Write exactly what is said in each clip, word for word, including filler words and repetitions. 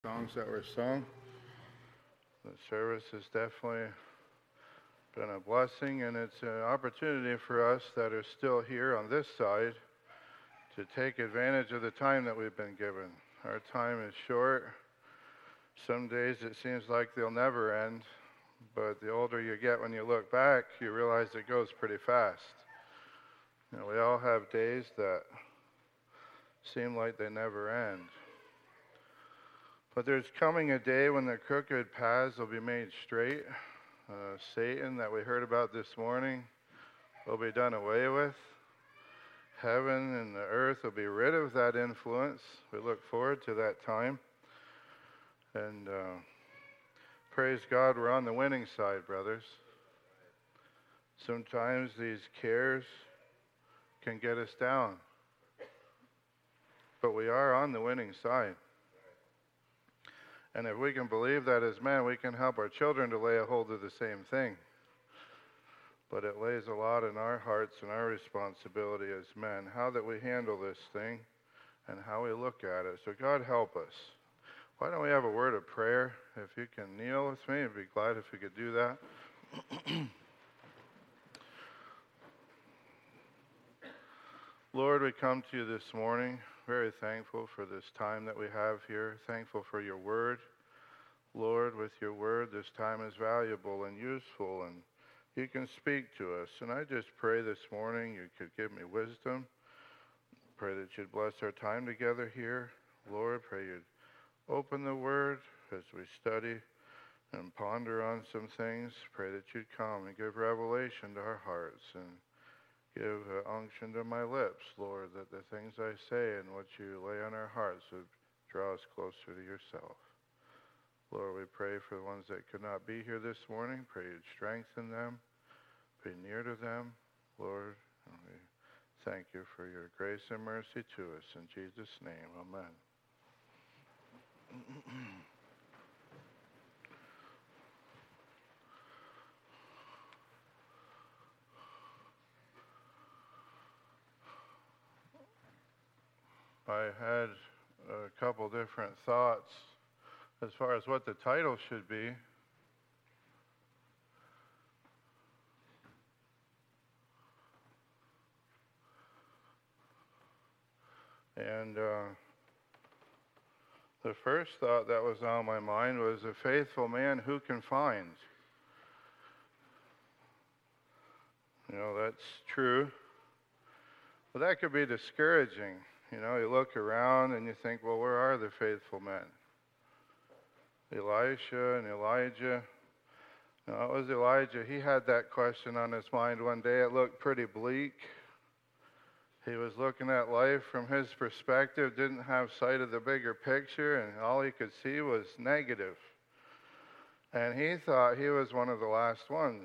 Songs that were sung. The service has definitely been a blessing, and it's an opportunity for us that are still here on this side to take advantage of the time that we've been given. Our time is short. Some days it seems like they'll never end, but the older you get when you look back, you realize it goes pretty fast. You know, we all have days that seem like they never end. But there's coming a day when the crooked paths will be made straight. Uh, Satan, that we heard about this morning, will be done away with. Heaven and the earth will be rid of that influence. We look forward to that time. And uh, praise God, we're on the winning side, brothers. Sometimes these cares can get us down. But we are on the winning side. And if we can believe that as men, we can help our children to lay a hold of the same thing. But it lays a lot in our hearts and our responsibility as men, how that we handle this thing and how we look at it. So God help us. Why don't we have a word of prayer? If you can kneel with me, I'd be glad if you could do that. Lord, we come to you this morning, very thankful for this time that we have here, thankful for your word. Lord, with your word, this time is valuable and useful, and you can speak to us. And I just pray this morning you could give me wisdom. Pray that you'd bless our time together here. Lord, pray you'd open the word as we study and ponder on some things. Pray that you'd come and give revelation to our hearts and give uh, unction to my lips, Lord, that the things I say and what you lay on our hearts would draw us closer to yourself. Lord, we pray for the ones that could not be here this morning. Pray you'd strengthen them, be near to them, Lord. And we thank you for your grace and mercy to us. In Jesus' name, amen. I had a couple different thoughts as far as what the title should be. And uh, the first thought that was on my mind was a faithful man who can find. You know, that's true. But that could be discouraging. You know, you look around and you think, well, where are the faithful men? Elisha and Elijah. No, it was Elijah. He had that question on his mind one day. It looked pretty bleak. He was looking at life from his perspective, didn't have sight of the bigger picture, and all he could see was negative. And he thought he was one of the last ones.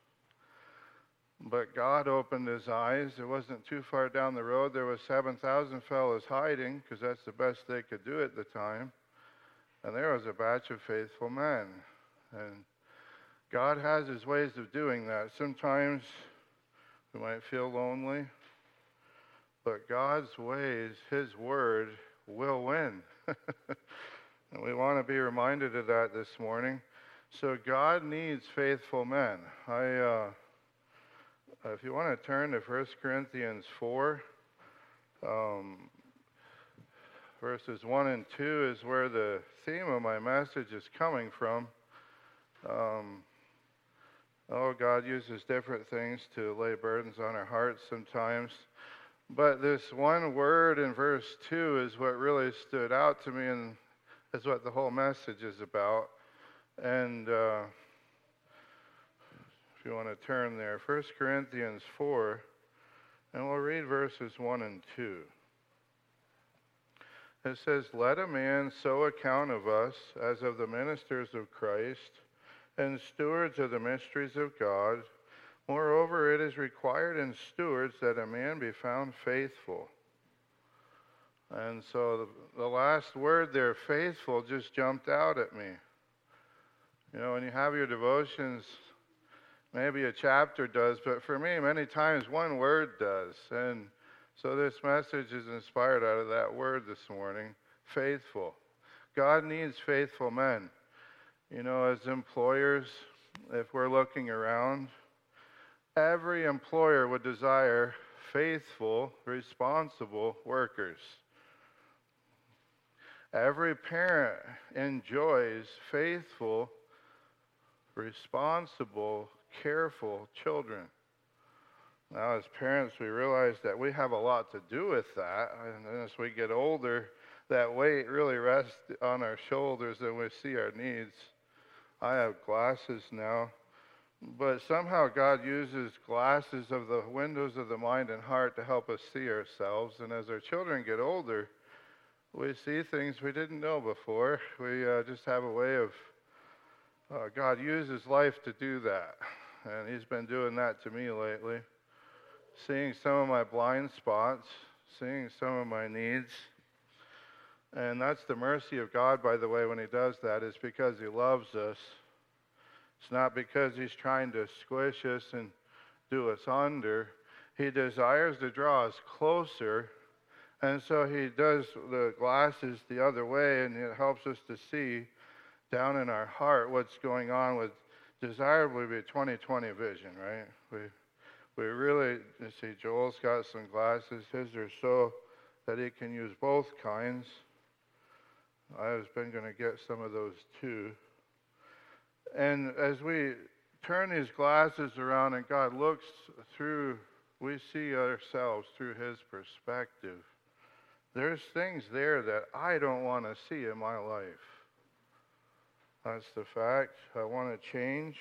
But God opened his eyes. It wasn't too far down the road. There was seven thousand fellows hiding, because that's the best they could do at the time. And there was a batch of faithful men. And God has his ways of doing that. Sometimes we might feel lonely, but God's ways, his word, will win. And we want to be reminded of that this morning. So God needs faithful men. I, uh, if you want to turn to First Corinthians four, um, verses one and two is where the theme of my message is coming from. Um, oh, God uses different things to lay burdens on our hearts sometimes. But this one word in verse two is what really stood out to me and is what the whole message is about. And uh, if you want to turn there, First Corinthians four, and we'll read verses one and two. It says, let a man so account of us as of the ministers of Christ and stewards of the mysteries of God. Moreover, it is required in stewards that a man be found faithful. And so the, the last word there, faithful, just jumped out at me. You know, when you have your devotions, maybe a chapter does, but for me, many times one word does. And so this message is inspired out of that word this morning, faithful. God needs faithful men. You know, as employers, if we're looking around, every employer would desire faithful, responsible workers. Every parent enjoys faithful, responsible, careful children. Now, as parents, we realize that we have a lot to do with that. And as we get older, that weight really rests on our shoulders and we see our needs. I have glasses now, but somehow God uses glasses of the windows of the mind and heart to help us see ourselves. And as our children get older, we see things we didn't know before. We uh, just have a way of, uh, God uses life to do that. And he's been doing that to me lately. Seeing some of my blind spots, seeing some of my needs. And that's the mercy of God, by the way, when he does that. It's because he loves us. It's not because he's trying to squish us and do us under. He desires to draw us closer. And so he does the glasses the other way, and it helps us to see down in our heart what's going on with desirably be twenty twenty vision, right? We we really, you see, Joel's got some glasses. His are so that he can use both kinds. I've been going to get some of those too. And as we turn these glasses around and God looks through, we see ourselves through his perspective. There's things there that I don't want to see in my life. That's the fact. I want to change.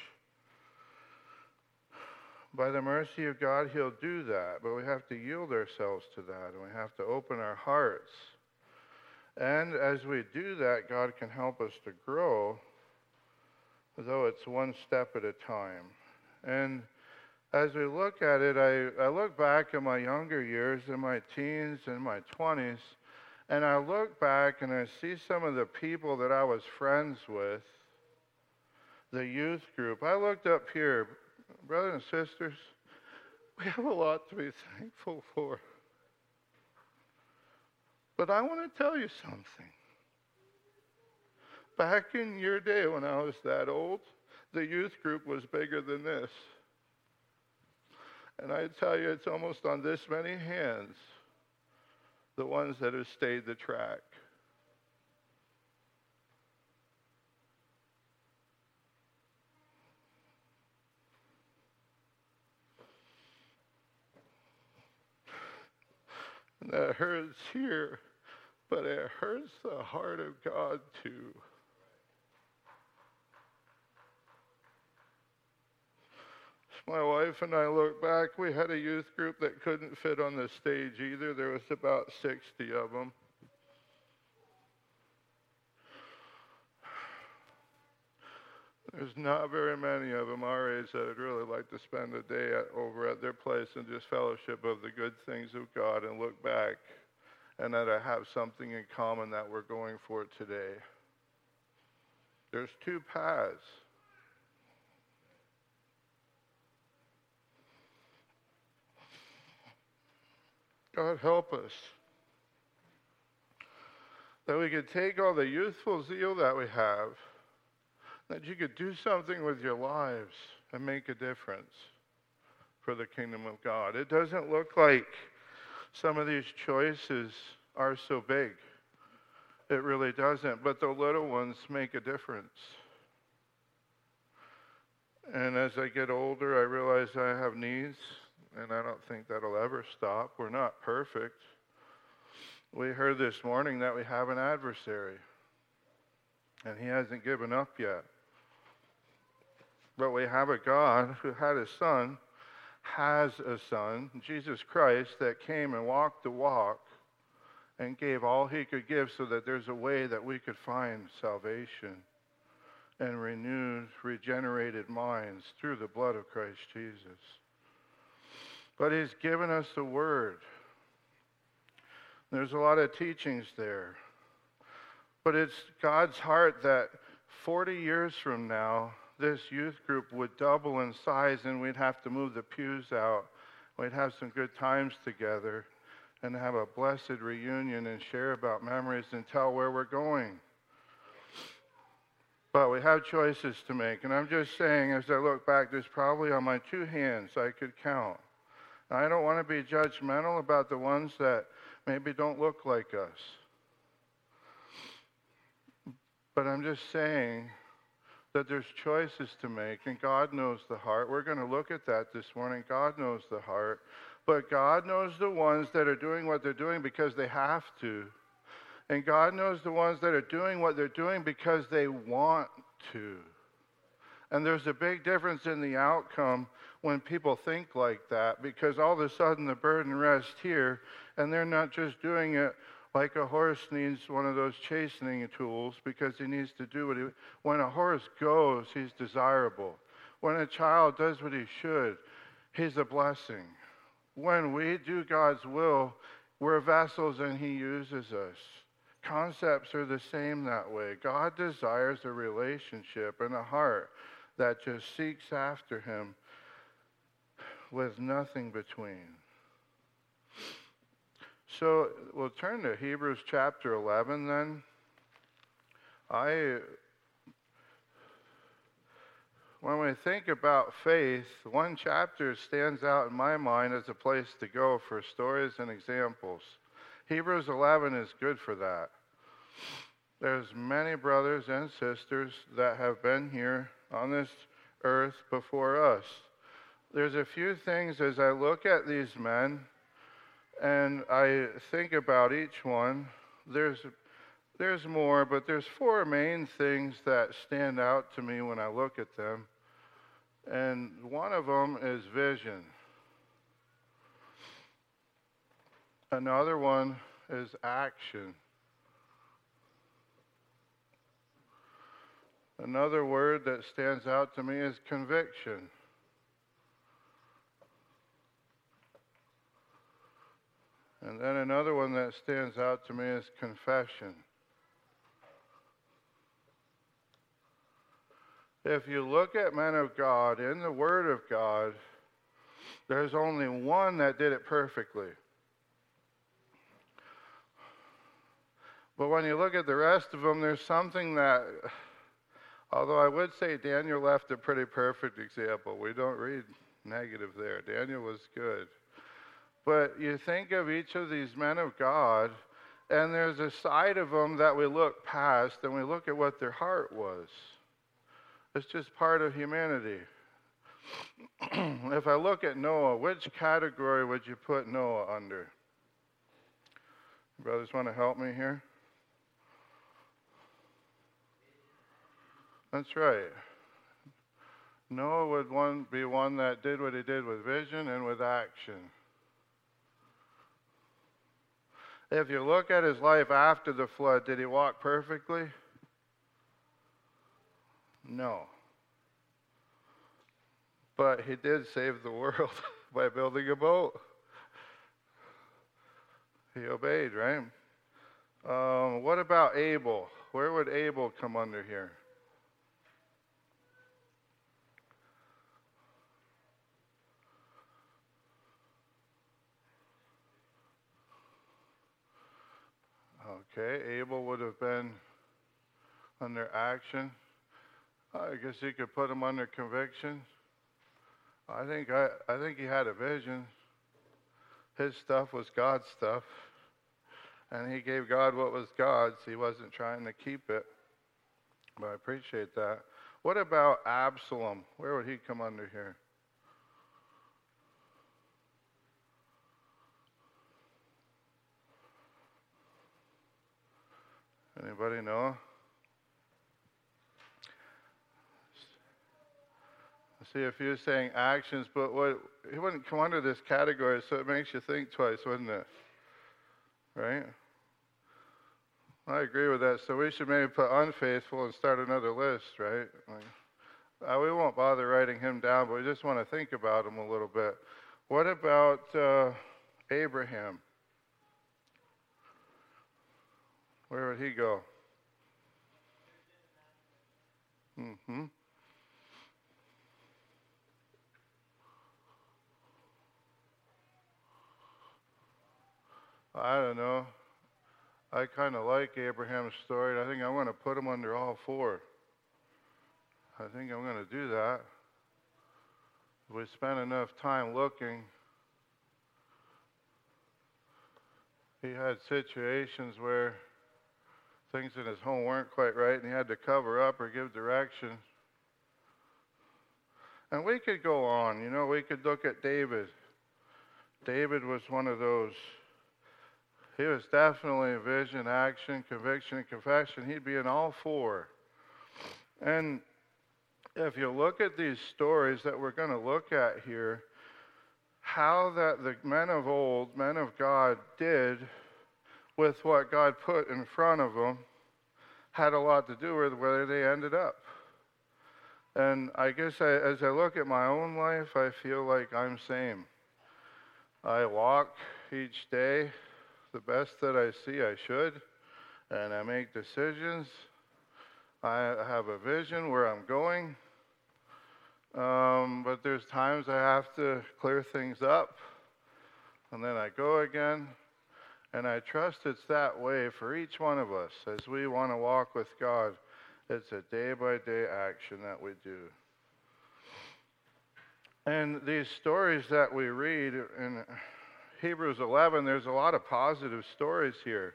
By the mercy of God, he'll do that. But we have to yield ourselves to that, and we have to open our hearts. And as we do that, God can help us to grow, though it's one step at a time. And as we look at it, I, I look back at my younger years, in my teens and my twenties, and I look back and I see some of the people that I was friends with, the youth group. I looked up here, brothers and sisters, we have a lot to be thankful for. But I want to tell you something. Back in your day when I was that old, the youth group was bigger than this. And I tell you, it's almost on this many hands, the ones that have stayed the track. And that hurts here, but it hurts the heart of God too. My wife and I look back, we had a youth group that couldn't fit on the stage either. There was about sixty of them. There's not very many of them our age that would really like to spend a day at, over at their place and just fellowship of the good things of God and look back and that I have something in common that we're going for today. There's two paths. God help us that we could take all the youthful zeal that we have, that you could do something with your lives and make a difference for the kingdom of God. It doesn't look like some of these choices are so big. It really doesn't, but the little ones make a difference. And as I get older, I realize I have needs, and I don't think that'll ever stop. We're not perfect. We heard this morning that we have an adversary, and he hasn't given up yet. But we have a God who had a son, has a son, Jesus Christ, that came and walked the walk and gave all he could give so that there's a way that we could find salvation and renewed, regenerated minds through the blood of Christ Jesus. But he's given us the word. There's a lot of teachings there. But it's God's heart that forty years from now, this youth group would double in size and we'd have to move the pews out. We'd have some good times together and have a blessed reunion and share about memories and tell where we're going. But we have choices to make. And I'm just saying, as I look back, there's probably on my two hands I could count. And I don't want to be judgmental about the ones that maybe don't look like us. But I'm just saying that there's choices to make, and God knows the heart. We're going to look at that this morning. God knows the heart. But God knows the ones that are doing what they're doing because they have to. And God knows the ones that are doing what they're doing because they want to. And there's a big difference in the outcome when people think like that, because all of a sudden the burden rests here, and they're not just doing it like a horse needs one of those chastening tools because he needs to do what he... When a horse goes, he's desirable. When a child does what he should, he's a blessing. When we do God's will, we're vessels and he uses us. Concepts are the same that way. God desires a relationship and a heart that just seeks after him with nothing between. So we'll turn to Hebrews chapter eleven then. I, when we think about faith, one chapter stands out in my mind as a place to go for stories and examples. Hebrews eleven is good for that. There's many brothers and sisters that have been here on this earth before us. There's a few things as I look at these men and I think about each one. There's, there's more, but there's four main things that stand out to me when I look at them. And one of them is vision. Another one is action. Another word that stands out to me is conviction. And then another one that stands out to me is confession. If you look at men of God in the Word of God, there's only one that did it perfectly. But when you look at the rest of them, there's something that, although I would say Daniel left a pretty perfect example. We don't read negative there. Daniel was good. But you think of each of these men of God, and there's a side of them that we look past, and we look at what their heart was. It's just part of humanity. If I look at Noah, which category would you put Noah under? Brothers want to help me here? That's right. Noah would one, be one that did what he did with vision and with action. If you look at his life after the flood, did he walk perfectly? No. But he did save the world by building a boat. He obeyed, right? Um, what about Abel? Where would Abel come under here? Okay, Abel would have been under action. I guess you could put him under conviction. I think I, I think he had a vision. His stuff was God's stuff. And he gave God what was God's. He wasn't trying to keep it. But I appreciate that. What about Absalom? Where would he come under here? Anybody know? I see a few saying actions, but what he wouldn't come under this category, so it makes you think twice, wouldn't it? Right? I agree with that. So we should maybe put unfaithful and start another list, right? Like, uh, we won't bother writing him down, but we just want to think about him a little bit. What about uh, Abraham? Where would he go? Mm-hmm. I don't know. I kind of like Abraham's story. I think I want to put him under all four. I think I'm going to do that. If we spend enough time looking, he had situations where things in his home weren't quite right and he had to cover up or give direction. And we could go on, you know, we could look at David. David was one of those, he was definitely vision, action, conviction, and confession. He'd be in all four. And if you look at these stories that we're going to look at here, how that the men of old, men of God, did with what God put in front of them had a lot to do with where they ended up. And I guess I, as I look at my own life, I feel like I'm same. I walk each day the best that I see I should, and I make decisions. I have a vision where I'm going, um, but there's times I have to clear things up, and then I go again. And I trust it's that way for each one of us as we want to walk with God. It's a day-by-day action that we do. And these stories that we read in Hebrews eleven, there's a lot of positive stories here.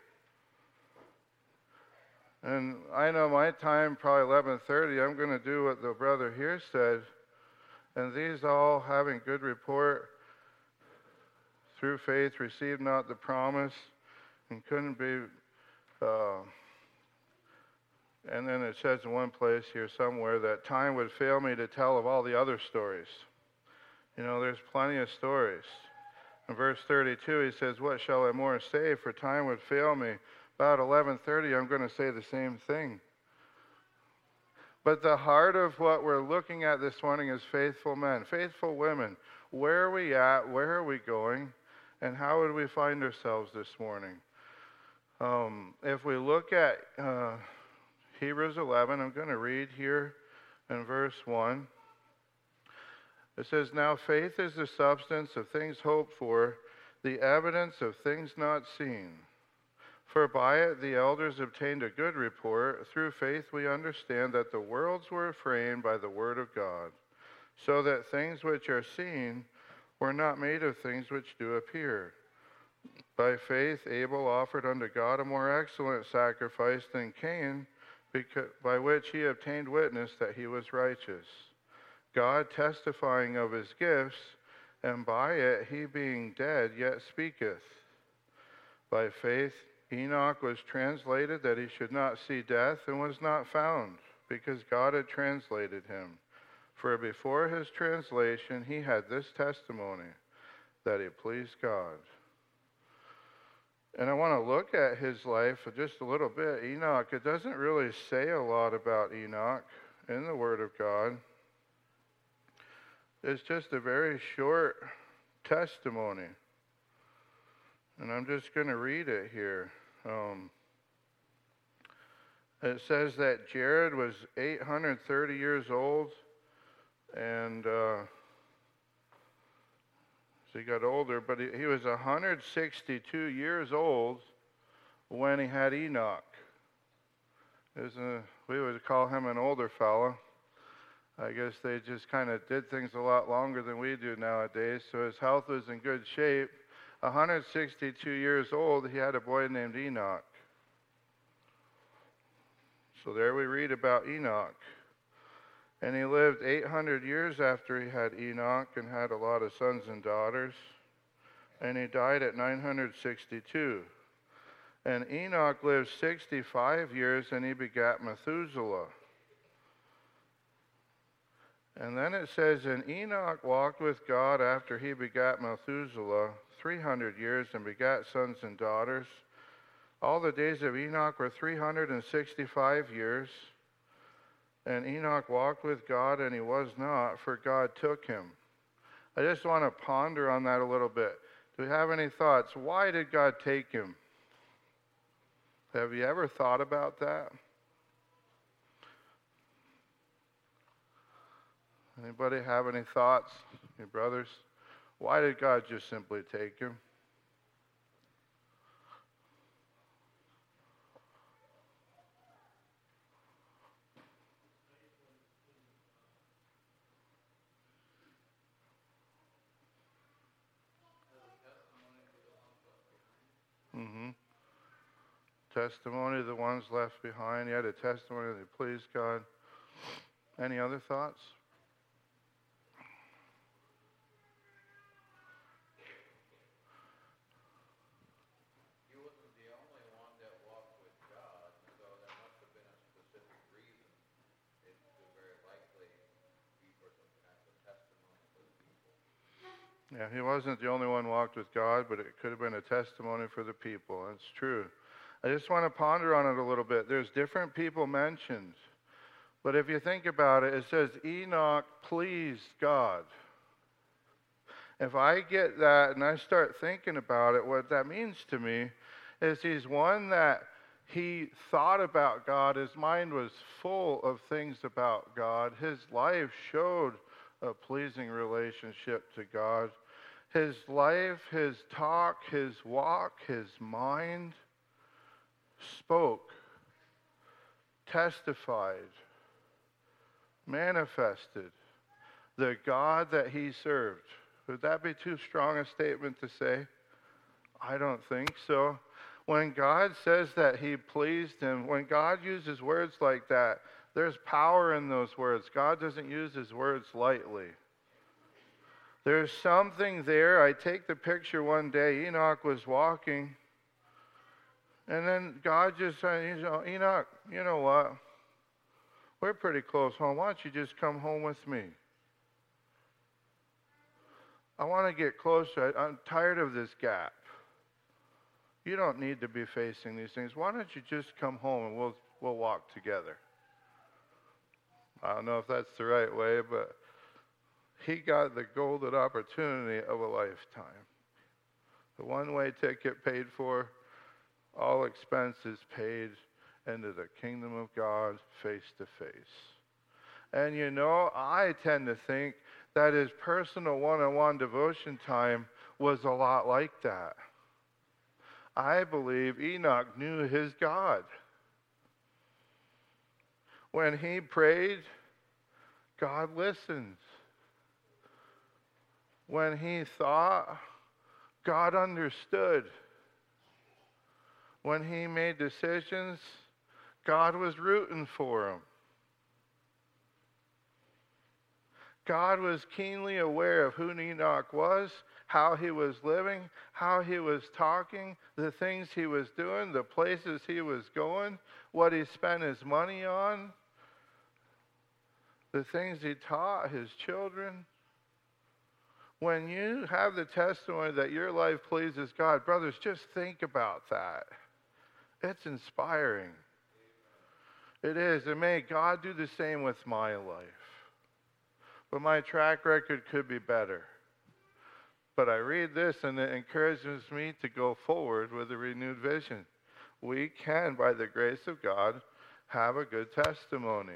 And I know my time, probably eleven thirty, I'm going to do what the brother here said. And these all having good report, through faith received not the promise, and couldn't be, uh, and then it says in one place here somewhere that time would fail me to tell of all the other stories. You know, there's plenty of stories. In verse thirty-two, he says, what shall I more say, for time would fail me. About eleven thirty, I'm going to say the same thing. But the heart of what we're looking at this morning is faithful men, faithful women. Where are we at? Where are we going? And how would we find ourselves this morning? Um, if we look at uh, Hebrews eleven, I'm going to read here in verse one. It says, now faith is the substance of things hoped for, the evidence of things not seen. For by it the elders obtained a good report. Through faith we understand that the worlds were framed by the word of God, so that things which are seen were not made of things which do appear. By faith Abel offered unto God a more excellent sacrifice than Cain, because, by which he obtained witness that he was righteous, God testifying of his gifts, and by it he being dead yet speaketh. By faith Enoch was translated that he should not see death, and was not found, because God had translated him. For before his translation he had this testimony, that he pleased God. And I want to look at his life for just a little bit. Enoch, it doesn't really say a lot about Enoch in the Word of God. It's just a very short testimony. And I'm just going to read it here. Um, it says that Jared was eight hundred thirty years old, and uh, so he got older, but he, he was one hundred sixty-two years old when he had Enoch. It was a, we would call him an older fella. I guess they just kind of did things a lot longer than we do nowadays, so his health was in good shape. one hundred sixty-two years old, he had a boy named Enoch. So there we read about Enoch. And he lived eight hundred years after he had Enoch and had a lot of sons and daughters. And he died at nine hundred sixty-two. And Enoch lived sixty-five years, and he begat Methuselah. And then it says, and Enoch walked with God after he begat Methuselah three hundred years, and begat sons and daughters. All the days of Enoch were three hundred sixty-five years. And Enoch walked with God, and he was not, for God took him. I just want to ponder on that a little bit. Do we have any thoughts? Why did God take him? Have you ever thought about that? Anybody have any thoughts? Your brothers? Why did God just simply take him? testimony of the ones left behind. He had a testimony that pleased God. Any other thoughts? He wasn't the only one that walked with God, so there must have been a specific reason. It could very likely be for some kind of testimony for the people. Yeah, he wasn't the only one walked with God, but it could have been a testimony for the people. That's true. I just want to ponder on it a little bit. There's different people mentioned. But if you think about it, it says Enoch pleased God. If I get that and I start thinking about it, what that means to me is he's one that he thought about God. His mind was full of things about God. His life showed a pleasing relationship to God. His life, his talk, his walk, his mind spoke, testified, manifested the God that he served. Would that be too strong a statement to say? I don't think so. When God says that he pleased him, when God uses words like that, there's power in those words. God doesn't use his words lightly. There's something there. I take the picture one day, Enoch was walking, and then God just said, Enoch, you know what? We're pretty close home. Why don't you just come home with me? I want to get closer. I'm tired of this gap. You don't need to be facing these things. Why don't you just come home and we'll we'll walk together? I don't know if that's the right way, but he got the golden opportunity of a lifetime. The one-way ticket paid for, all expenses paid, into the kingdom of God face to face. And you know, I tend to think that his personal one-on-one devotion time was a lot like that. I believe Enoch knew his God. When he prayed, God listened. When he thought, God understood. When he made decisions, God was rooting for him. God was keenly aware of who Enoch was, how he was living, how he was talking, the things he was doing, the places he was going, what he spent his money on, the things he taught his children. When you have the testimony that your life pleases God, brothers, just think about that. It's inspiring. It is. And may God do the same with my life. But my track record could be better. But I read this and it encourages me to go forward with a renewed vision. We can, by the grace of God, have a good testimony.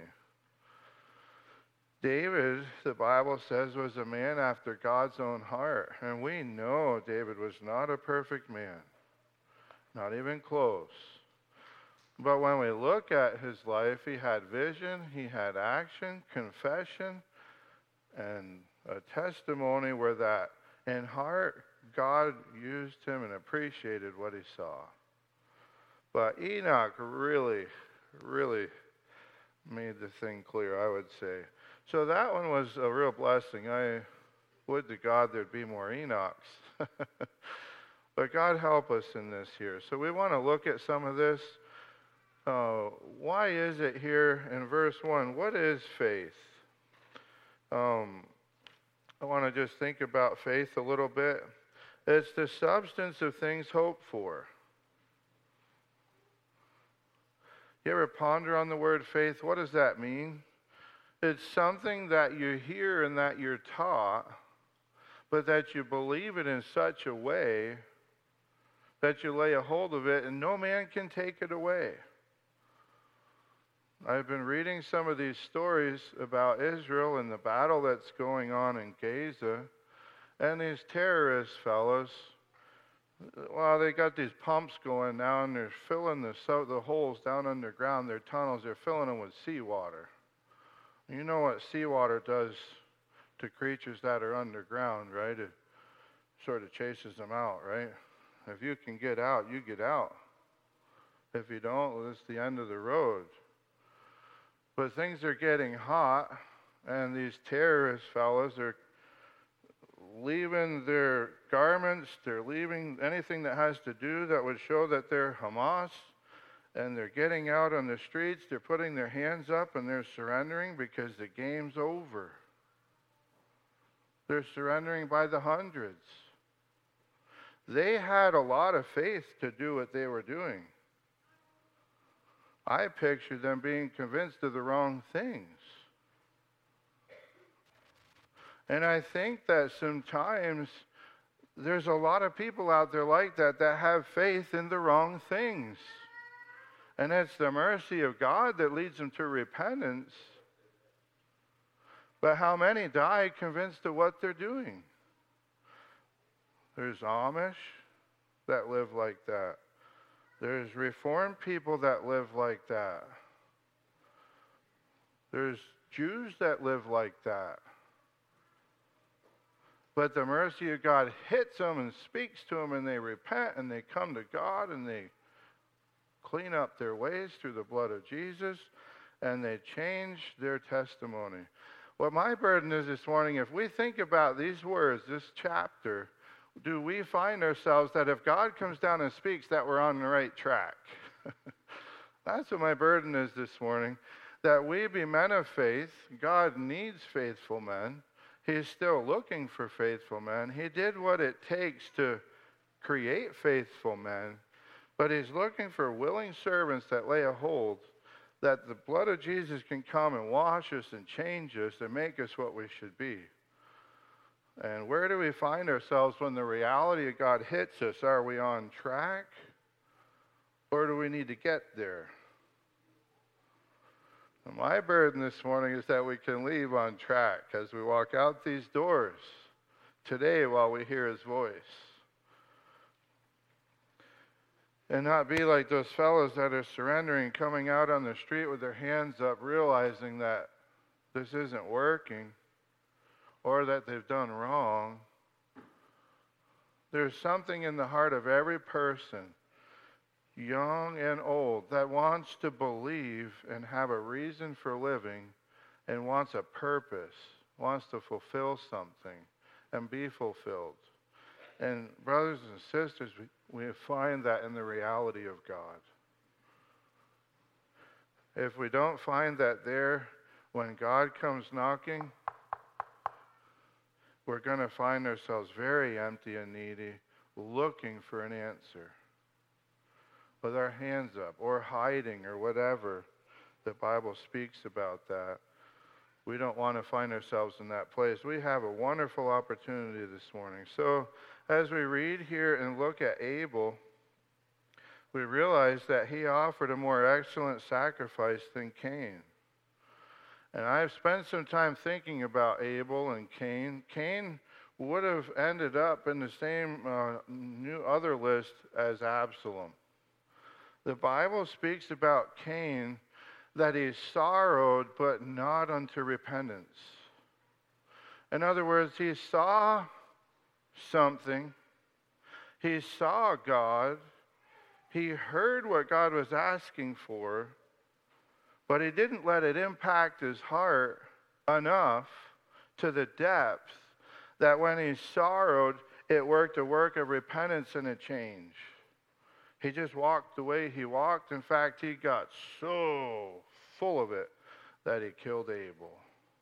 David, the Bible says, was a man after God's own heart. And we know David was not a perfect man. Not even close. But when we look at his life, he had vision, he had action, confession, and a testimony where that in heart, God used him and appreciated what he saw. But Enoch really, really made the thing clear, I would say. So that one was a real blessing. I would to God there'd be more Enochs. But God help us in this here. So we want to look at some of this. Uh, why is it here in verse one? What is faith? Um, I want to just think about faith a little bit. It's the substance of things hoped for. You ever ponder on the word faith? What does that mean? It's something that you hear and that you're taught, but that you believe it in such a way that you lay a hold of it and no man can take it away. I've been reading some of these stories about Israel and the battle that's going on in Gaza. And these terrorist fellows, well, they got these pumps going now, and they're filling the, so, the holes down underground, their tunnels, they're filling them with seawater. You know what seawater does to creatures that are underground, right? It sort of chases them out, right? If you can get out, you get out. If you don't, well, it's the end of the road. But things are getting hot, and these terrorist fellows are leaving their garments, they're leaving anything that has to do that would show that they're Hamas, and they're getting out on the streets, they're putting their hands up, and they're surrendering because the game's over. They're surrendering by the hundreds. They had a lot of faith to do what they were doing. I picture them being convinced of the wrong things. And I think that sometimes there's a lot of people out there like that that have faith in the wrong things. And it's the mercy of God that leads them to repentance. But how many die convinced of what they're doing? There's Amish that live like that. There's Reformed people that live like that. There's Jews that live like that. But the mercy of God hits them and speaks to them, and they repent, and they come to God, and they clean up their ways through the blood of Jesus, and they change their testimony. What my burden is this morning, if we think about these words, this chapter, do we find ourselves that if God comes down and speaks, that we're on the right track? That's what my burden is this morning, that we be men of faith. God needs faithful men. He's still looking for faithful men. He did what it takes to create faithful men, but he's looking for willing servants that lay a hold, that the blood of Jesus can come and wash us and change us and make us what we should be. And where do we find ourselves when the reality of God hits us? Are we on track, or do we need to get there? And my burden this morning is that we can leave on track as we walk out these doors today while we hear his voice. And not be like those fellows that are surrendering, coming out on the street with their hands up, realizing that this isn't working, or that they've done wrong. There's something in the heart of every person, young and old, that wants to believe and have a reason for living and wants a purpose, wants to fulfill something and be fulfilled. And brothers and sisters, we, we find that in the reality of God. If we don't find that there, when God comes knocking, we're going to find ourselves very empty and needy, looking for an answer, with our hands up, or hiding, or whatever. The Bible speaks about that. We don't want to find ourselves in that place. We have a wonderful opportunity this morning. So as we read here and look at Abel, we realize that he offered a more excellent sacrifice than Cain. And I've spent some time thinking about Abel and Cain. Cain would have ended up in the same uh, new other list as Absalom. The Bible speaks about Cain that he sorrowed, but not unto repentance. In other words, he saw something. He saw God. He heard what God was asking for, but he didn't let it impact his heart enough to the depth that when he sorrowed, it worked a work of repentance and a change. He just walked the way he walked. In fact, he got so full of it that he killed Abel.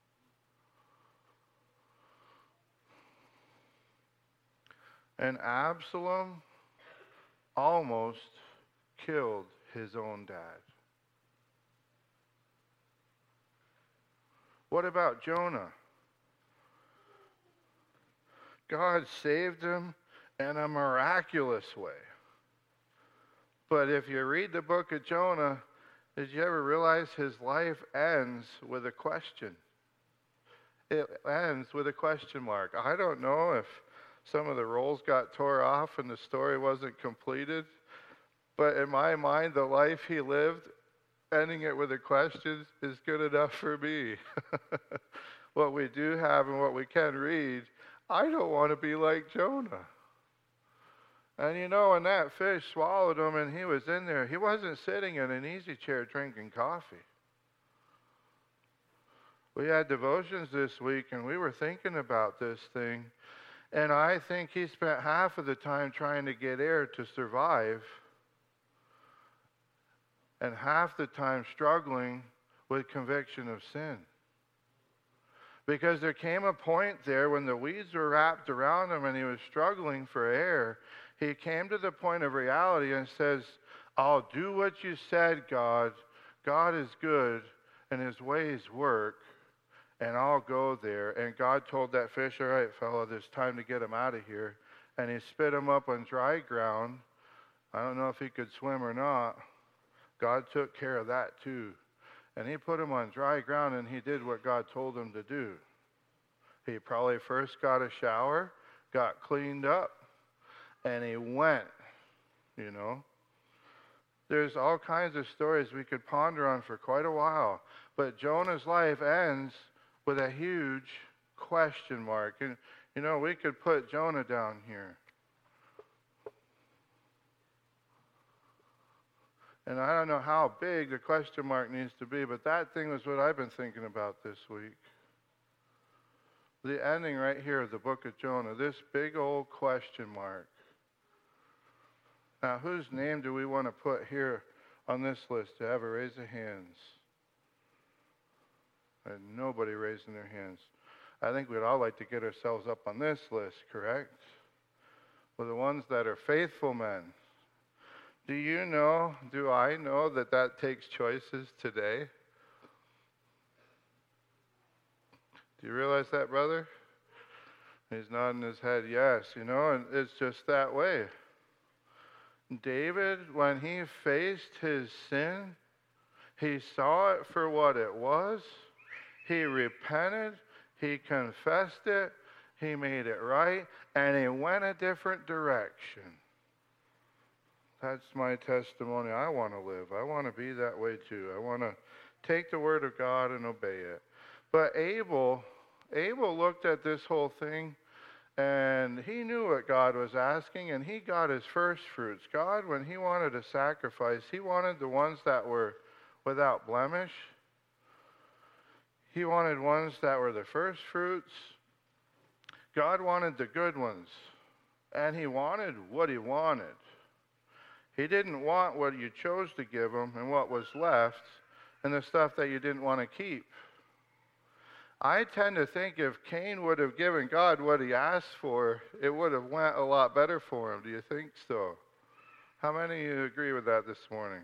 And Absalom almost killed his own dad. What about Jonah? God saved him in a miraculous way. But if you read the book of Jonah, did you ever realize his life ends with a question? It ends with a question mark. I don't know if some of the rolls got tore off and the story wasn't completed, but in my mind, the life he lived, ending it with a question, is good enough for me. What we do have and what we can read, I don't want to be like Jonah. And you know, when that fish swallowed him and he was in there, he wasn't sitting in an easy chair drinking coffee. We had devotions this week and we were thinking about this thing. And I think he spent half of the time trying to get air to survive, and half the time struggling with conviction of sin. Because there came a point there when the weeds were wrapped around him and he was struggling for air. He came to the point of reality and says, I'll do what you said, God. God is good and his ways work, and I'll go there. And God told that fish, all right, fella, there's time to get him out of here. And he spit him up on dry ground. I don't know if he could swim or not. God took care of that too. And he put him on dry ground and he did what God told him to do. He probably first got a shower, got cleaned up, and he went, you know. There's all kinds of stories we could ponder on for quite a while. But Jonah's life ends with a huge question mark. And, you know, we could put Jonah down here. And I don't know how big the question mark needs to be, but that thing was what I've been thinking about this week. The ending right here of the book of Jonah, this big old question mark. Now, whose name do we want to put here on this list to have a raise of hands? And nobody raising their hands. I think we'd all like to get ourselves up on this list, correct? With the ones that are faithful men. Do you know, do I know that that takes choices today? Do you realize that, brother? He's nodding his head, yes, you know, and it's just that way. David, when he faced his sin, he saw it for what it was. He repented, he confessed it, he made it right, and he went a different direction. That's my testimony. I want to live. I want to be that way too. I want to take the word of God and obey it. But Abel, Abel looked at this whole thing, and he knew what God was asking, and he got his first fruits. God, when he wanted a sacrifice, he wanted the ones that were without blemish. He wanted ones that were the first fruits. God wanted the good ones, and he wanted what he wanted. He didn't want what you chose to give him and what was left and the stuff that you didn't want to keep. I tend to think if Cain would have given God what he asked for, it would have went a lot better for him. Do you think so? How many of you agree with that this morning?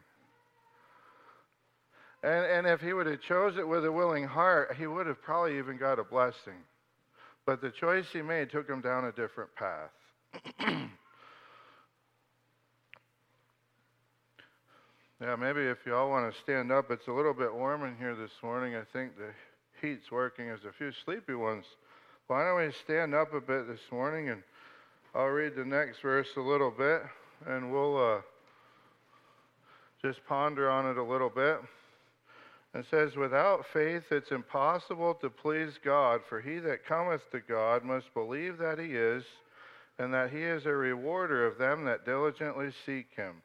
And, and if he would have chose it with a willing heart, he would have probably even got a blessing. But the choice he made took him down a different path. Yeah, maybe if you all want to stand up, it's a little bit warm in here this morning. I think the heat's working. There's a few sleepy ones. Why don't we stand up a bit this morning, and I'll read the next verse a little bit, and we'll uh, just ponder on it a little bit. It says, without faith it's impossible to please God, for he that cometh to God must believe that he is, and that he is a rewarder of them that diligently seek him.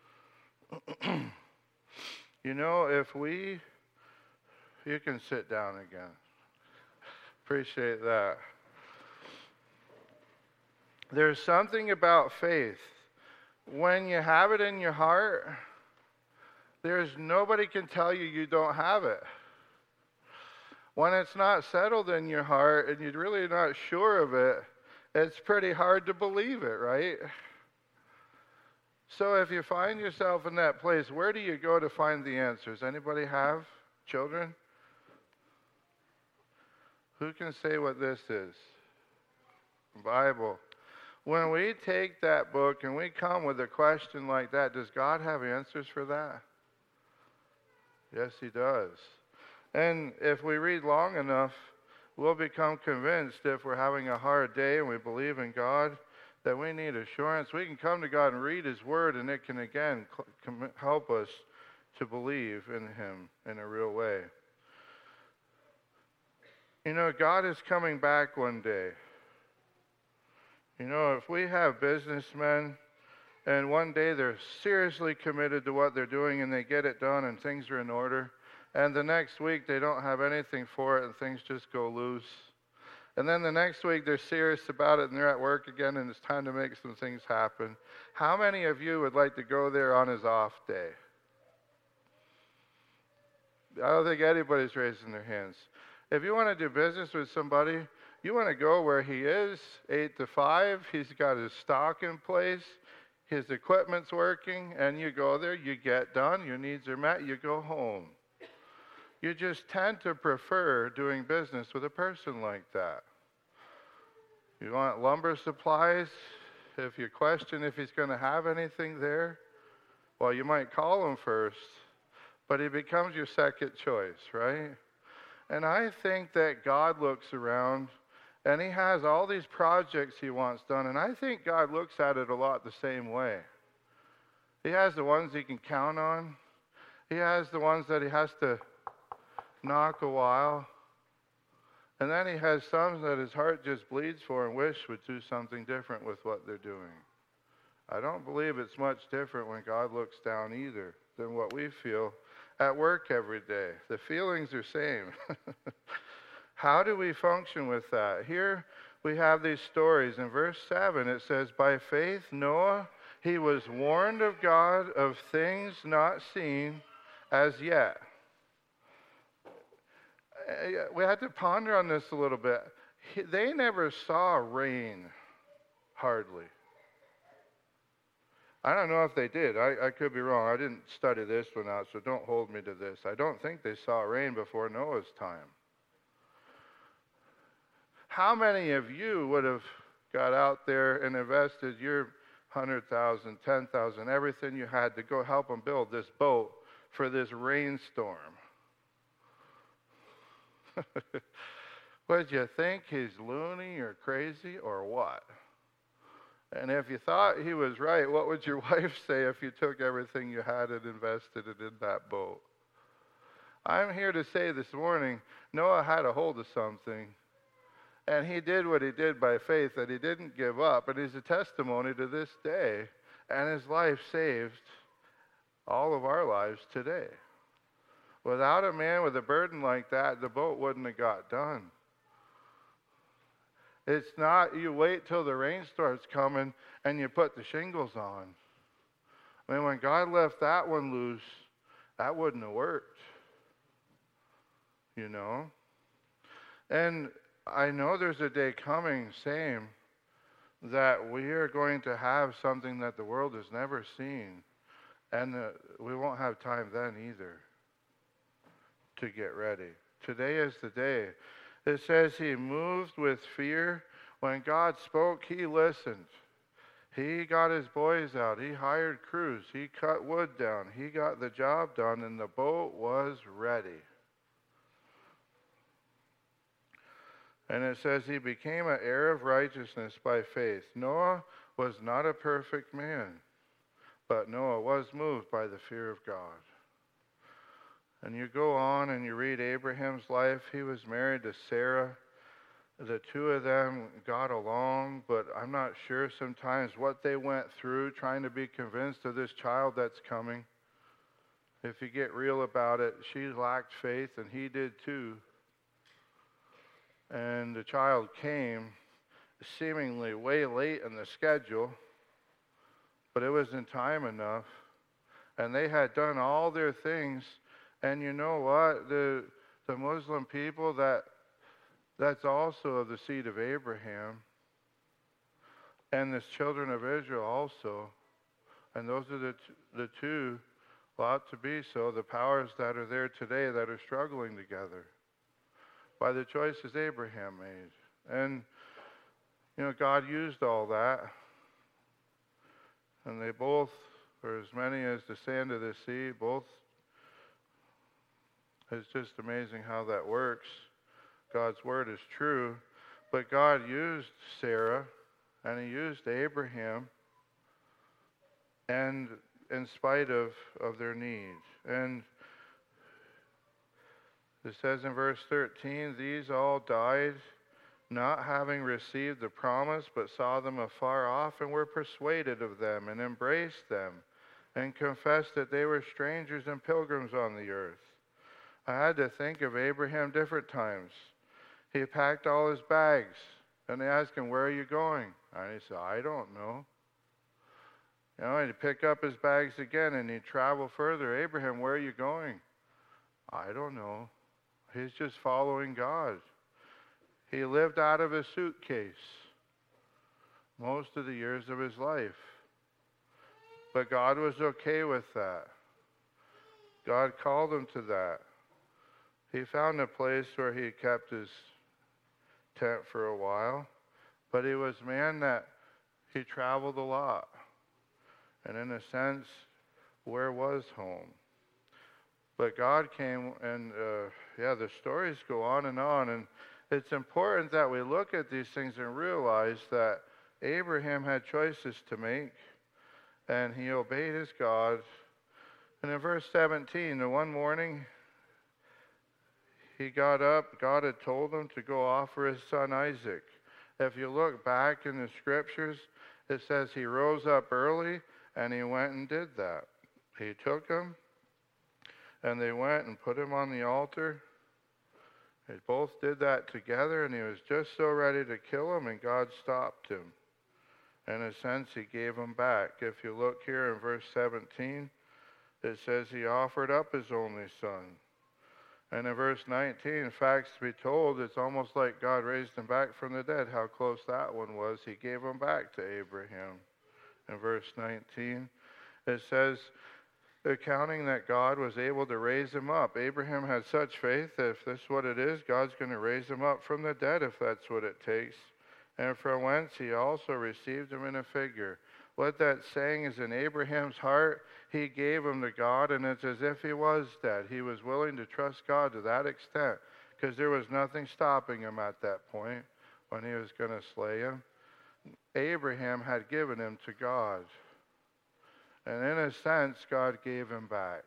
You know, if we, you can sit down again. Appreciate that. There's something about faith. When you have it in your heart, there's nobody can tell you you don't have it. When it's not settled in your heart and you're really not sure of it, it's pretty hard to believe it, right? So if you find yourself in that place, where do you go to find the answers? Anybody have children? Who can say what this is? Bible. When we take that book and we come with a question like that, does God have answers for that? Yes, he does. And if we read long enough, we'll become convinced if we're having a hard day and we believe in God, that we need assurance. We can come to God and read his word, and it can again help us to believe in him in a real way. You know, God is coming back one day. You know, if we have businessmen And one day they're seriously committed to what they're doing and they get it done and things are in order. And the next week they don't have anything for it and things just go loose. And then the next week they're serious about it and they're at work again and it's time to make some things happen. How many of you would like to go there on his off day? I don't think anybody's raising their hands. If you want to do business with somebody, you want to go where he is, eight to five, he's got his stock in place, his equipment's working, and you go there, you get done, your needs are met, you go home. You just tend to prefer doing business with a person like that. You want lumber supplies? If you question if he's going to have anything there, well, you might call him first, but he becomes your second choice, right? And I think that God looks around and he has all these projects he wants done, and I think God looks at it a lot the same way. He has the ones he can count on. He has the ones that he has to knock a while. And then he has some that his heart just bleeds for and wish would do something different with what they're doing. I don't believe it's much different when God looks down either than what we feel at work every day. The feelings are same. How do we function with that? Here we have these stories. In verse seven it says, by faith Noah, he was warned of God of things not seen as yet. We had to ponder on this a little bit. They never saw rain, hardly. I don't know if they did. I, I could be wrong. I didn't study this one out, so don't hold me to this. I don't think they saw rain before Noah's time. How many of you would have got out there and invested your one hundred thousand dollars, ten thousand dollars, everything you had to go help them build this boat for this rainstorm? Would you think he's loony or crazy or what? And if you thought he was right, what would your wife say if you took everything you had and invested it in that boat? I'm here to say this morning, Noah had a hold of something, and he did what he did by faith, that he didn't give up, and he's a testimony to this day, and his life saved all of our lives today. Without a man with a burden like that, the boat wouldn't have got done. It's not you wait till the rain starts coming and you put the shingles on. I mean, when God left that one loose, that wouldn't have worked. You know? And I know there's a day coming, same, that we are going to have something that the world has never seen. And uh, we won't have time then either to get ready. Today is the day. It says he moved with fear. When God spoke, he listened. He got his boys out. He hired crews. He cut wood down. He got the job done, and the boat was ready. And it says he became an heir of righteousness by faith. Noah was not a perfect man, but Noah was moved by the fear of God. And you go on and you read Abraham's life. He was married to Sarah. The two of them got along, but I'm not sure sometimes what they went through trying to be convinced of this child that's coming. If you get real about it, she lacked faith and he did too. And the child came seemingly way late in the schedule, but it was in time enough. And they had done all their things. And you know what? The the Muslim people, that that's also of the seed of Abraham. And the children of Israel also. And those are the, t- the two, ought to be so, the powers that are there today that are struggling together by the choices Abraham made. And, you know, God used all that. And they both, or as many as the sand of the sea, both. It's just amazing how that works. God's word is true. But God used Sarah, and he used Abraham, and in spite of, of their need. And it says in verse thirteen, these all died, not having received the promise, but saw them afar off, and were persuaded of them, and embraced them, and confessed that they were strangers and pilgrims on the earth. I had to think of Abraham different times. He packed all his bags, and they asked him, "Where are you going?" And he said, "I don't know." You know, he'd pick up his bags again, and he'd travel further. "Abraham, where are you going?" "I don't know." He's just following God. He lived out of a suitcase most of the years of his life. But God was okay with that. God called him to that. He found a place where he kept his tent for a while, but he was a man that he traveled a lot. And in a sense, where was home? But God came, and uh, yeah, the stories go on and on. And it's important that we look at these things and realize that Abraham had choices to make, and he obeyed his God. And in verse seventeen, the one morning, he got up. God had told him to go offer his son Isaac. If you look back in the scriptures, it says he rose up early and he went and did that. He took him and they went and put him on the altar. They both did that together, and he was just so ready to kill him, and God stopped him. In a sense, he gave him back. If you look here in verse seventeen, it says he offered up his only son. And in verse nineteen, facts to be told, it's almost like God raised him back from the dead, how close that one was. He gave him back to Abraham. In verse nineteen, it says, accounting that God was able to raise him up. Abraham had such faith that if this is what it is, God's going to raise him up from the dead if that's what it takes. And from whence he also received him in a figure. What that saying is, in Abraham's heart, he gave him to God, and it's as if he was dead. He was willing to trust God to that extent, because there was nothing stopping him at that point when he was going to slay him. Abraham had given him to God. And in a sense, God gave him back.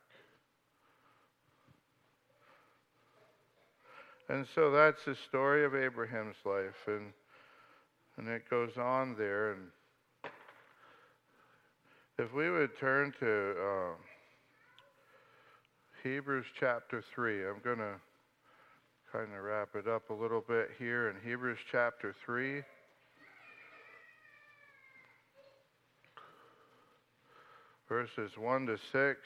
And so that's the story of Abraham's life. And, and it goes on there. And if we would turn to uh, Hebrews chapter three, I'm going to kind of wrap it up a little bit here in Hebrews chapter three. Verses one to six.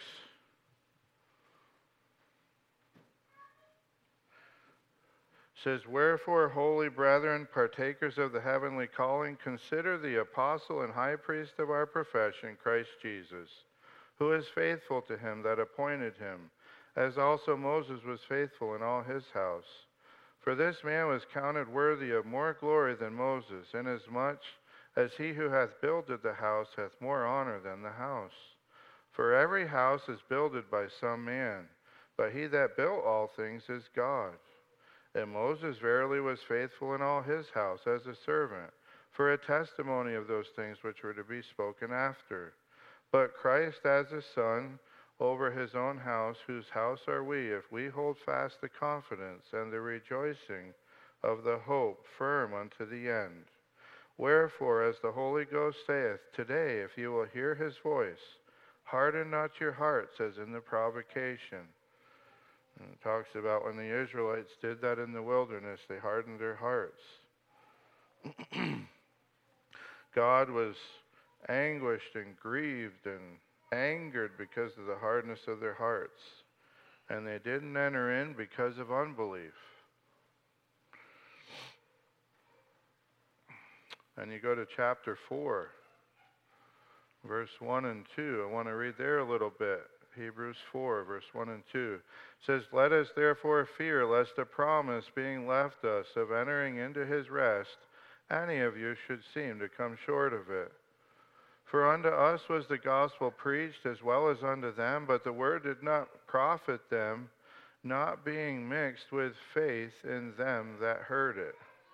Says, wherefore, holy brethren, partakers of the heavenly calling, consider the apostle and high priest of our profession, Christ Jesus, who is faithful to him that appointed him, as also Moses was faithful in all his house. For this man was counted worthy of more glory than Moses, inasmuch as he who hath builded the house hath more honor than the house. For every house is builded by some man, but he that built all things is God. And Moses verily was faithful in all his house as a servant, for a testimony of those things which were to be spoken after. But Christ as a son over his own house, whose house are we, if we hold fast the confidence and the rejoicing of the hope firm unto the end. Wherefore, as the Holy Ghost saith, today, if you will hear his voice, harden not your hearts as in the provocation. And it talks about when the Israelites did that in the wilderness, they hardened their hearts. God was anguished and grieved and angered because of the hardness of their hearts. And they didn't enter in because of unbelief. And you go to chapter four. Verse one and two, I want to read there a little bit. Hebrews four, verse one and two. It says, let us therefore fear, lest a promise being left us of entering into his rest, any of you should seem to come short of it. For unto us was the gospel preached as well as unto them, but the word did not profit them, not being mixed with faith in them that heard it.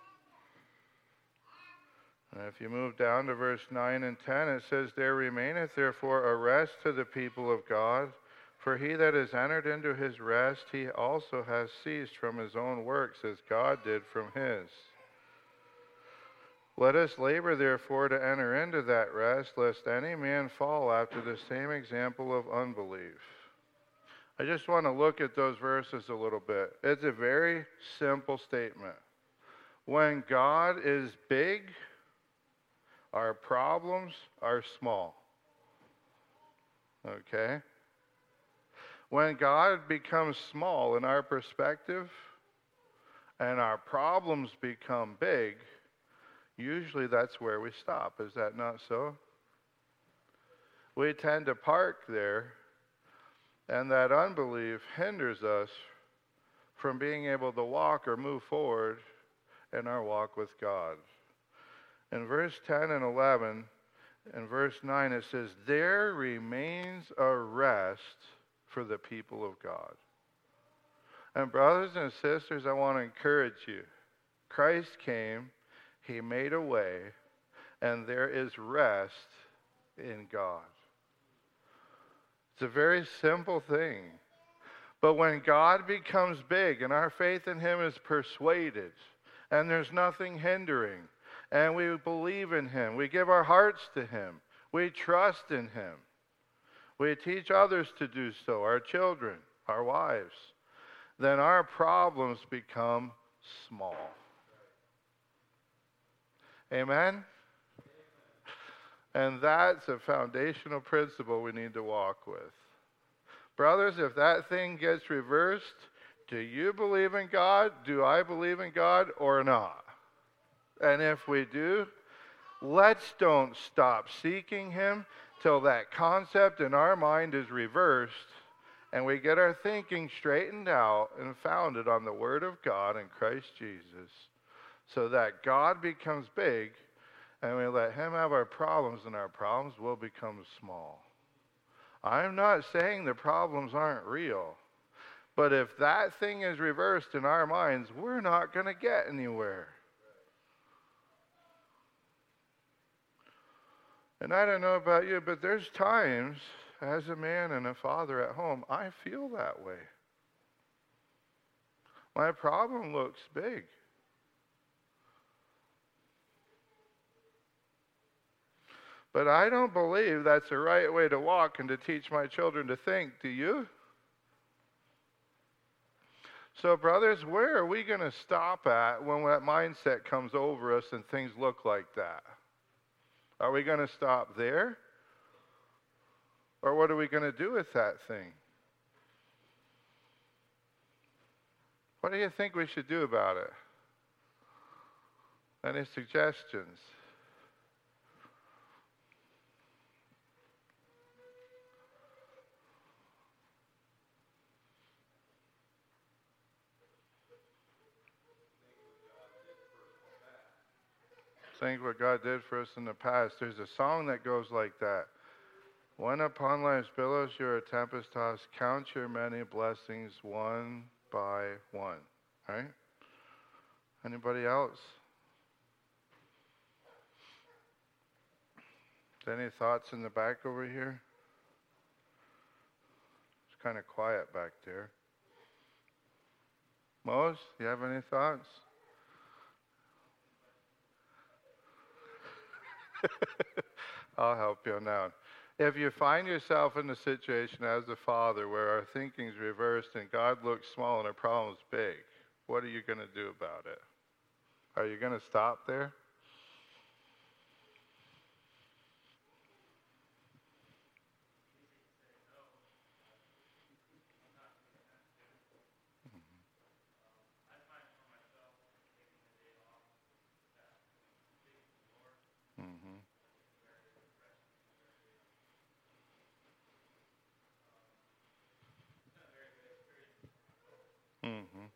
And if you move down to verse nine and ten, it says, there remaineth therefore a rest to the people of God, for he that is entered into his rest, he also has ceased from his own works, as God did from his. Let us labor, therefore, to enter into that rest, lest any man fall after the same example of unbelief. I just want to look at those verses a little bit. It's a very simple statement. When God is big, our problems are small. Okay? When God becomes small in our perspective and our problems become big, usually that's where we stop. Is that not so? We tend to park there, and that unbelief hinders us from being able to walk or move forward in our walk with God. In verse ten and eleven, in verse nine, it says, there remains a rest for the people of God. And brothers and sisters, I want to encourage you. Christ came, he made a way, and there is rest in God. It's a very simple thing. But when God becomes big and our faith in him is persuaded, and there's nothing hindering, and we believe in him, we give our hearts to him, we trust in him, we teach others to do so, our children, our wives, then our problems become small. Amen? And that's a foundational principle we need to walk with. Brothers, if that thing gets reversed, do you believe in God? Do I believe in God or not? And if we do, let's don't stop seeking him till that concept in our mind is reversed and we get our thinking straightened out and founded on the Word of God in Christ Jesus, so that God becomes big and we let him have our problems, and our problems will become small. I'm not saying the problems aren't real, but if that thing is reversed in our minds, we're not going to get anywhere. And I don't know about you, but there's times as a man and a father at home, I feel that way. My problem looks big. But I don't believe that's the right way to walk and to teach my children to think. Do you? So, brothers, where are we going to stop at when that mindset comes over us and things look like that? Are we going to stop there? Or what are we going to do with that thing? What do you think we should do about it? Any suggestions? Think what God did for us in the past. There's a song that goes like that. When upon life's billows you're a tempest tossed, count your many blessings one by one. Right? Anybody else? Any thoughts in the back over here? It's kind of quiet back there. Mose, you have any thoughts? I'll help you now. If you find yourself in a situation as a father where our thinking's reversed and God looks small and our problem's big, what are you going to do about it? Are you going to stop there? Mm-hmm.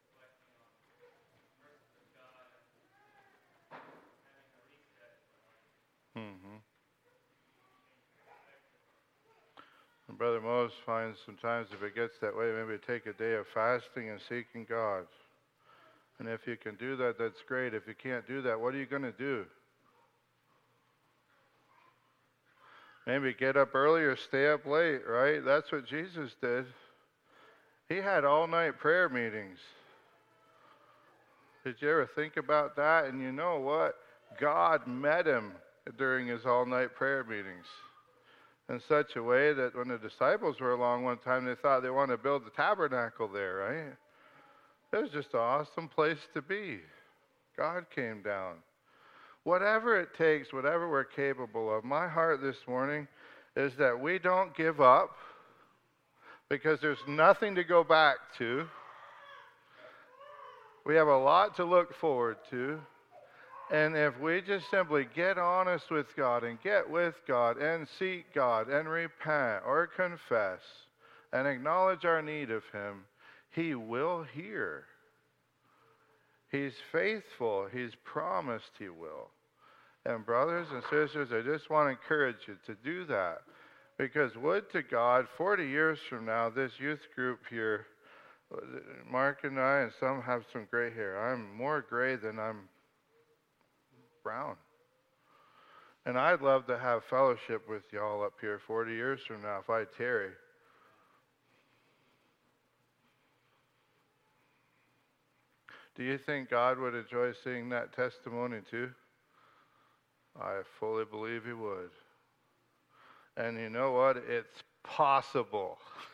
Mm-hmm. And Brother Mose finds sometimes if it gets that way, maybe take a day of fasting and seeking God. And if you can do that, that's great. If you can't do that, what are you going to do? Maybe get up early or stay up late, right? That's what Jesus did. He had all-night prayer meetings. Did you ever think about that? And you know what? God met him during his all-night prayer meetings in such a way that when the disciples were along one time, they thought they wanted to build the tabernacle there, right? It was just an awesome place to be. God came down. Whatever it takes, whatever we're capable of, my heart this morning is that we don't give up because there's nothing to go back to. We have a lot to look forward to. And if we just simply get honest with God and get with God and seek God and repent or confess and acknowledge our need of Him, He will hear. He's faithful. He's promised He will. And brothers and sisters, I just want to encourage you to do that. Because would to God, forty years from now, this youth group here, Mark and I, and some have some gray hair. I'm more gray than I'm brown. And I'd love to have fellowship with y'all up here forty years from now if I tarry. Do you think God would enjoy seeing that testimony too? I fully believe He would. And you know what? It's possible.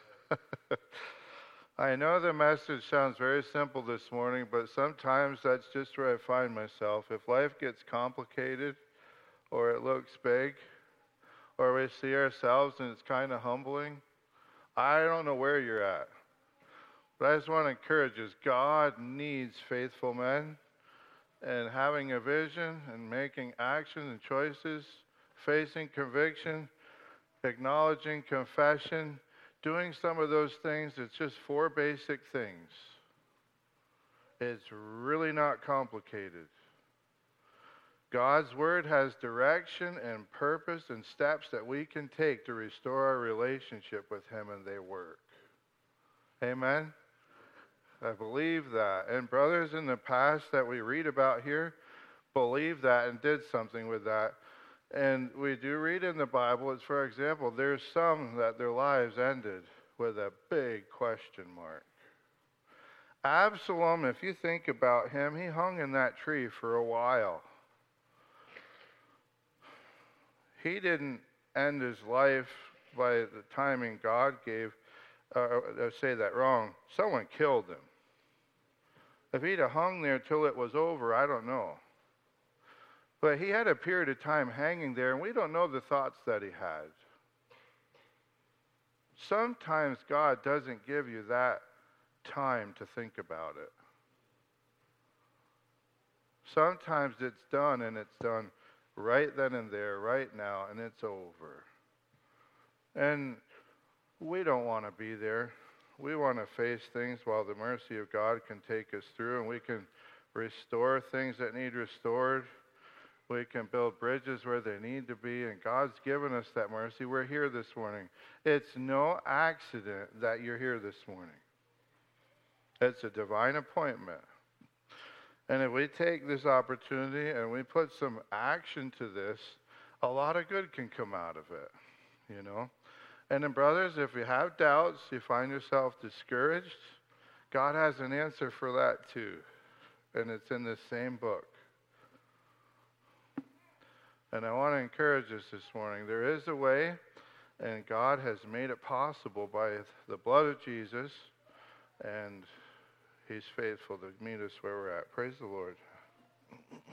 I know the message sounds very simple this morning, but sometimes that's just where I find myself. If life gets complicated, or it looks big, or we see ourselves and it's kind of humbling, I don't know where you're at. But I just want to encourage us, God needs faithful men, and having a vision and making action and choices, facing conviction, acknowledging confession, doing some of those things. It's just four basic things. It's really not complicated. God's Word has direction and purpose and steps that we can take to restore our relationship with Him, and they work. Amen? I believe that. And brothers in the past that we read about here believed that and did something with that. And we do read in the Bible, it's, for example, there's some that their lives ended with a big question mark. Absalom, if you think about him, he hung in that tree for a while. He didn't end his life by the timing God gave. Uh, I say that wrong. Someone killed him. If he'd have hung there till it was over, I don't know. But he had a period of time hanging there, and we don't know the thoughts that he had. Sometimes God doesn't give you that time to think about it. Sometimes it's done, and it's done right then and there, right now, and it's over. And we don't want to be there. We want to face things while the mercy of God can take us through, and we can restore things that need restored. We can build bridges where they need to be, and God's given us that mercy. We're here this morning. It's no accident that you're here this morning. It's a divine appointment. And if we take this opportunity and we put some action to this, a lot of good can come out of it, you know. And then, brothers, if you have doubts, you find yourself discouraged, God has an answer for that too. And it's in this same book. And I want to encourage us this morning. There is a way, and God has made it possible by the blood of Jesus, and He's faithful to meet us where we're at. Praise the Lord.